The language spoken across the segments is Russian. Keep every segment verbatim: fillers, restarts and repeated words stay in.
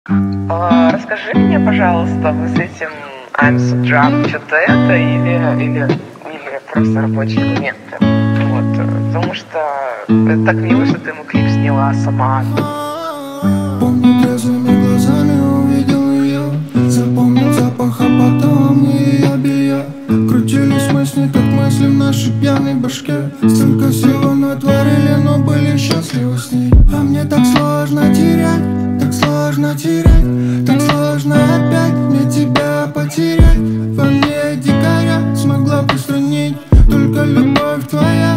А, расскажи мне, пожалуйста, вы с этим I'm so drunk, что-то это или, или, или просто рабочие моменты? Вот, э, потому что это так мило, что ты ему клип сняла сама. Помню, трезвыми глазами увидел ее, запомнил запах, а потом и ее белья. Крутились мысли, как мысли в нашей пьяной башке. Столько всего натворили, но были счастливы с ней. А мне так сложно терять, так сложно терять, так сложно опять мне тебя потерять. Во мне дикаря смогла устранить только любовь твоя.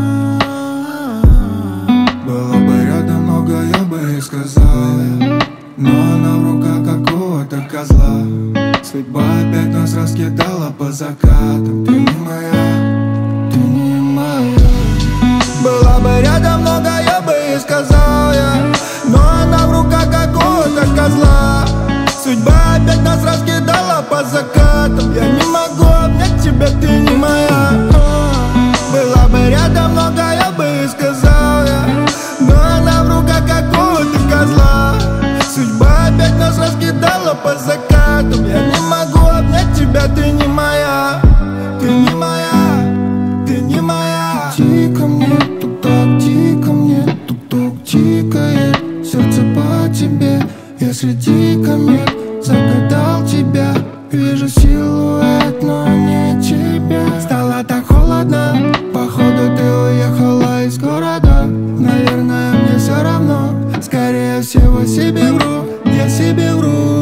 Было бы рядом много, я бы и сказал, но она в руках какого-то козла. Судьба опять нас раскидала по закатам. Ты не моя, ты не моя. Была бы рядом много, я бы и сказал, я, но она в руках какого-то козла. Судьба опять нас раскидала по закатам. Я не могу обнять тебя, ты не моя. Была бы рядом много, я бы и сказал, я, но она в руках какого-то козла. Судьба опять нас раскидала по закатам. Я не могу обнять тебя, ты не моя. Ты не моя, ты не моя. Тихо мне, тук-так, тихо мне, тук-тук тикает. Сердце по тебе, если дико миг загадал тебя. Вижу силуэт, но не тебя. Стало так холодно, походу ты уехала из города. Наверное, мне все равно, скорее всего себе вру, я себе вру.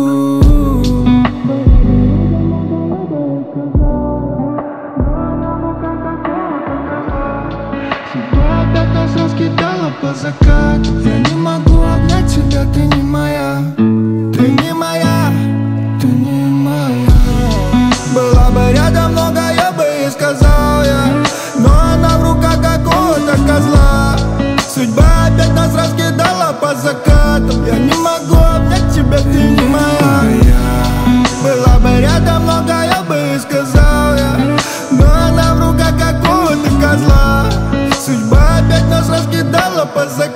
Судьба опять нас раскидала по закату. Я не могу обнять тебя, ты не моя. Ты не моя, ты не моя. Была бы рядом много, я бы и сказал, я, но она в руках какого-то козла. Судьба опять нас раскидала по закатам. Я не могу обнять тебя, ты не моя. Была бы рядом много, я бы и сказал, я, но она в руках какого-то козла. Судьба опять нас раскидала по закатам.